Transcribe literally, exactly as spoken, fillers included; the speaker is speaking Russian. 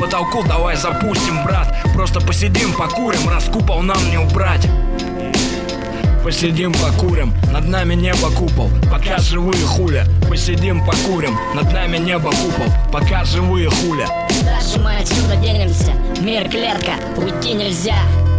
потолку, давай запустим, брат. Просто посидим, покурим, раз купол нам не убрать. Посидим, покурим, над нами небо купол, пока живые хуля. Посидим, покурим, над нами небо купол, пока живые хуля. Дальше мы отсюда денемся, мир клетка, уйти нельзя.